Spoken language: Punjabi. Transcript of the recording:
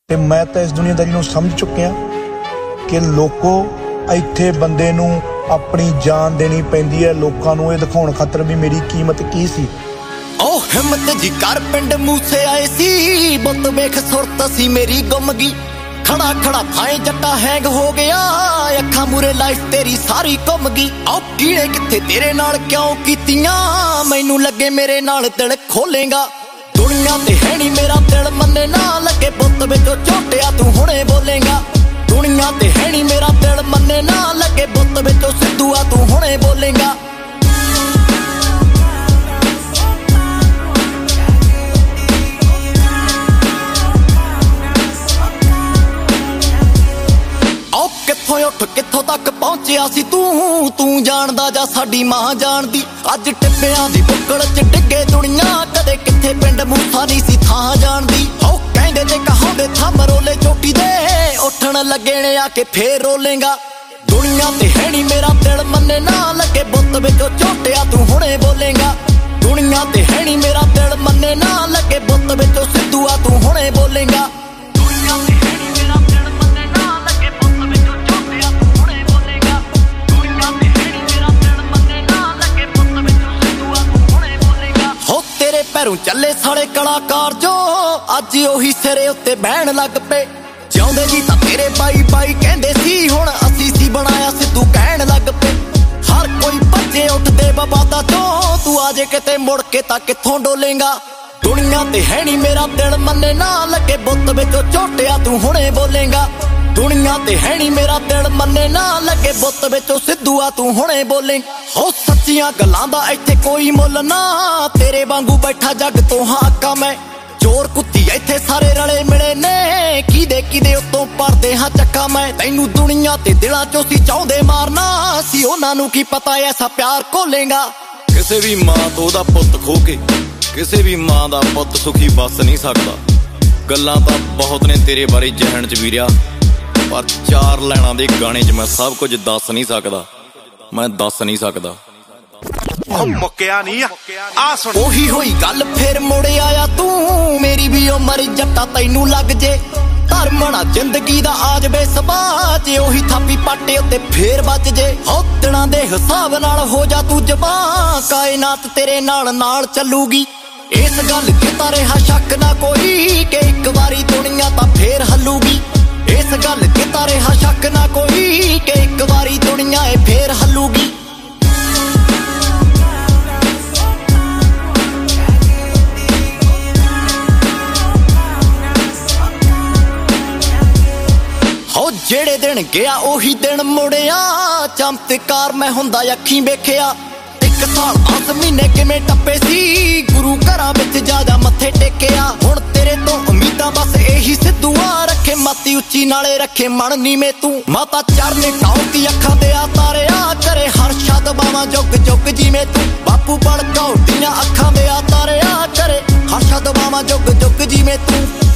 ਤੇ ਮੈਂ ਤਾਂ ਇਸ ਦੁਨੀਆਦਾਰੀ ਨੂੰ ਸਮਝ ਚੁੱਕਿਆ ਕਿ ਲੋਕੋ ਇੱਥੇ ਬੰਦੇ ਨੂੰ ਆਪਣੀ ਜਾਨ ਦੇਣੀ ਪੈਂਦੀ ਹੈ ਲੋਕਾਂ ਨੂੰ ਇਹ ਦਿਖਾਉਣ ਖਾਤਰ ਵੀ ਮੇਰੀ ਕੀਮਤ ਕੀ ਸੀ। ਓ ਹਿੰਮਤ ਜੀ ਕਰ ਪਿੰਡ ਮੂਸੇ ਆਏ ਸੀ, ਬੁੱਤ ਵੇਖ ਸੁਰਤ ਸੀ ਮੇਰੀ ਗੁੰਮ ਗਈ। ਖੜਾ ਖੜਾ ਥਾਏ ਜੱਟਾ ਹੈਂਗ ਹੋ ਗਿਆ, ਅੱਖਾਂ ਮੂਰੇ ਲਾਈਫ ਤੇਰੀ ਸਾਰੀ ਘੁੰਮ ਗਈ। ਓ ਕੀੜੇ ਕਿੱਥੇ ਤੇਰੇ ਨਾਲ ਕਿਉਂ ਕੀਤੀਆਂ, ਮੈਨੂੰ ਲੱਗੇ ਮੇਰੇ ਨਾਲ ਦਿਲ ਖੋਲੇਗਾ। ਦੁਨੀਆ ਤੇ ਹੈ ਨੀ ਮੇਰਾ ਦਿਲ ਮੰਨੇ ਨਾ ਲੱਗੇ, ਬੁੱਤ ਵਿੱਚੋਂ ਝੋਟਿਆ ਤੂੰ ਹੁਣੇ ਬੋਲੇਗਾ। ਦੁਨੀਆ ਤੇ ਹੈ ਨੀ ਮੇਰਾ ਦਿਲ ਮੰਨੇ ਨਾ ਲੱਗੇ, ਬੁੱਤ ਵਿੱਚੋਂ ਸਿੱਧੂਆ ਤੂੰ ਹੁਣੇ ਬੋਲੇਗਾ। ਕਿੱਥੋਂ ਉੱਠ ਕਿੱਥੋਂ ਤੱਕ ਪਹੁੰਚਿਆ ਸੀ ਤੂੰ ਜਾਣਦਾ ਜਾਂ ਸਾਡੀ ਮਾਂ ਜਾਣਦੀ। ਅੱਜ ਟਿੱਬਿਆਂ ਦੀ ਬੁੱਕਲ ਚ ਡਿੱਗੇ ਦੁਨੀਆ, ਕਦੇ ਕਿੱਥੇ ਪਿੰਡ ਮੂਸਾ ਨਹੀਂ ਸੀ ਥਾਂ ਜਾਣਦੀ। ਉਹ ਕਹਿੰਦੇ ਤੇ ਕਹਾਉਂਦੇ ਥੰਮ ਰੋਲੇ ਚੋਟੀ ਦੇ, ਉੱਠਣ ਲੱਗੇ ਨੇ ਆ ਕੇ ਫੇਰ ਰੋਲੇਗਾ। ਦੁਨੀਆ ਤੇ ਹੈ ਨੀ ਮੇਰਾ ਦਿਲ ਮੰਨੇ ਨਾ ਲੱਗੇ, ਬੁੱਤ ਵਿੱਚੋਂ ਝੋਟਿਆ ਤੂੰ ਹੁਣੇ ਬੋਲੇਗਾ। ਦੁਨੀਆ ਤੇ ਹੈ ਨੀ ਮੇਰਾ ਦਿਲ ਮੰਨੇ ਨਾ ਲੱਗੇ, ਬੁੱਤ ਵਿੱਚੋਂ ਸਿੱਧੂਆ ਤੂੰ ਹੁਣੇ ਬੋਲੇਗਾ। ਪੈਰੋਂ ਚੱਲੇ ਸਾਲੇ ਕਲਾਕਾਰ ਜੋ ਅੱਜ ਉਹੀ ਸਿਰੇ ਉੱਤੇ ਬਹਿਣ ਲੱਗ ਪਏ। ਜਿਉਂਦੇ ਜੀ ਤਾਂ ਤੇਰੇ ਬਾਈ ਬਾਈ ਕਹਿੰਦੇ ਸੀ, ਹੁਣ ਅਸੀਂ ਸੀ ਬਣਾਇਆ ਸਿੱਧੂ ਕਹਿਣ ਲੱਗ ਪਏ। ਹਰ ਕੋਈ ਭੱਜੇ ਉੱਠਦੇ ਬਬਾਦਾ ਚੋਂ, ਤੂੰ ਆਜੇ ਕਿਤੇ ਮੁੜ ਕੇ ਤਾਂ ਕਿੱਥੋਂ ਡੋਲੇਗਾ। ਦੁਨੀਆ ਤੇ ਹੈ ਨੀ ਮੇਰਾ ਦਿਲ ਮੰਨੇ ਨਾ ਲੱਗੇ, ਬੁੱਤ ਵਿੱਚੋਂ ਝੋਟਿਆ ਤੂੰ ਹੁਣੇ ਬੋਲੇਗਾ। ਦੁਨੀਆ ਤੇ ਹੈ ਨੀ ਮੇਰਾ ਦਿਲ ਮੰਨੇ ਨਾ ਲੱਗੇ, ਬੁੱਤ ਵਿੱਚੋਂ ਸਿੱਧੂਆ ਤੂੰ ਹੁਣੇ ਬੋਲੇ। ਹੋ ਸੱਚੀਆਂ ਗੱਲਾਂ ਦਾ ਇੱਥੇ ਕੋਈ ਮੁੱਲ ਨਾ, ਤੇਰੇ ਵਾਂਗੂ ਬੈਠਾ ਜੱਗ ਤੋਂ ਹਾਕਾ ਮੈਂ। ਚੋਰ ਕੁੱਤੀ ਇੱਥੇ ਸਾਰੇ ਰਲੇ ਮਿਲੇ ਨੇ, ਕਿਦੇ ਉੱਤੋਂ ਪੜਦੇ ਹਾਂ ਚੱਕਾ ਮੈਂ। ਤੈਨੂੰ ਦੁਨੀਆ ਤੇ ਦਿਲਾਂ ਚੋਂ ਸੀ ਚਾਹੁੰਦੇ ਮਾਰਨਾ, ਸੀ ਉਹਨਾਂ ਨੂੰ ਕੀ ਪਤਾ ਐਸਾ ਪਿਆਰ ਘੋਲੇਗਾ। ਕਿਸੇ ਵੀ ਮਾਂ ਤੋਂ ਉਹਦਾ ਪੁੱਤ ਖੋ ਕੇ, ਕਿਸੇ ਵੀ ਮਾਂ ਦਾ ਪੁੱਤ ਸੁਖੀ ਬਸ ਨਹੀਂ ਸਕਦਾ। ਗੱਲਾਂ ਤਾਂ ਬਹੁਤ ਨੇ ਤੇਰੇ ਬਾਰੇ ਜਹਨ ਚ ਵੀਰਿਆ, ਪਰ 4 ਲੈਣਾ ਦੇ ਗਾਣੇ 'ਚ ਮੈਂ ਸਭ ਕੁਝ ਦੱਸ ਨਹੀਂ ਸਕਦਾ, ਮੈਂ ਦੱਸ ਨਹੀਂ ਸਕਦਾ। ਮੁੱਕਿਆ ਨਹੀਂ ਆ ਸੁਣ ਉਹੀ ਹੋਈ ਗੱਲ ਫੇਰ ਮੁੜ ਆਇਆ ਤੂੰ, ਮੇਰੀ ਵੀ ਉਮਰ ਜੱਟਾ ਤੈਨੂੰ ਲੱਗ ਜੇ। ਧਰਮਣਾ ਜ਼ਿੰਦਗੀ ਦਾ ਆ ਜਵੇ ਸਭਾ, ਜੇ ਉਹੀ ਥਾਪੀ ਪਾਟੇ ਉੱਤੇ ਫੇਰ ਵੱਜ ਜੇ। ਹੋ ਦਿਨਾਂ ਦੇ ਹਿਸਾਬ ਨਾਲ ਹੋ ਜਾ ਤੂੰ ਜ਼ਬਾਂ, ਕਾਇਨਾਤ ਤੇਰੇ ਨਾਲ ਚੱਲੂਗੀ। ਇਸ ਗੱਲ ਤੇ ਤਾਂ ਰਿਹਾ ਸ਼ੱਕ ਨਾ ਕੋਈ, ਕਿ ਇੱਕ ਵਾਰੀ ਦੁਨੀਆ ਤਾਂ ਫੇਰ ਹੱਲੂਗੀ। ਇਸ ਗੱਲ ਤੇ ਤਾਂ ਰਿਹਾ ਸ਼ੱਕ ਨਾ ਕੋਈ, ਕਿ ਇੱਕ ਵਾਰੀ ਦੁਨੀਆ ਏ ਫੇਰ ਹੱਲੂਗੀ। ਹੋ ਜਿਹੜੇ ਦਿਨ ਗਿਆ ਉਹੀ ਦਿਨ ਮੁੜਿਆ, ਚਮਤਕਾਰ ਮੈਂ ਹੁੰਦਾ ਅੱਖੀਂ ਵੇਖਿਆ। 1 ਸਾਲ 10 ਮਹੀਨੇ ਕਿਵੇਂ ਟੱਪੇ ਸੀ, ਗੁਰੂ ਘਰਾਂ ਵਿੱਚ ਜਾ ਮੱਥੇ ਟੇਕਿਆ। ਹੁਣ ਤੇਰੇ ਤੋਂ ਉਮੀਦਾਂ ਬਸ ਇਹੀ ਸਿੱਧੂਆ, ਰੱਖੇ ਮਾਤੀ ਉੱਚੀ ਨਾਲੇ ਰੱਖੇ ਮਨ ਨੀਵੇਂ ਤੂੰ। ਮਾਤਾ ਚਰਨੇ ਟਾਉਂਦੀ ਅੱਖਾਂ ਤੇ ਆ ਤਾਰਿਆ ਕਰੇ, ਹਰ ਸ਼ਦ ਬਾਵਾਂ ਜੁਗ ਜਿਵੇਂ ਤੂੰ। ਬਾਪੂ ਬਣ ਕੌਡੀਆਂ ਅੱਖਾਂ ਦੇ ਆ ਤਾਰਿਆ ਕਰੇ, ਹਰ ਸ਼ਦ ਬਾਵਾਂ ਜੁਗ ਜਿਵੇਂ ਤੂੰ।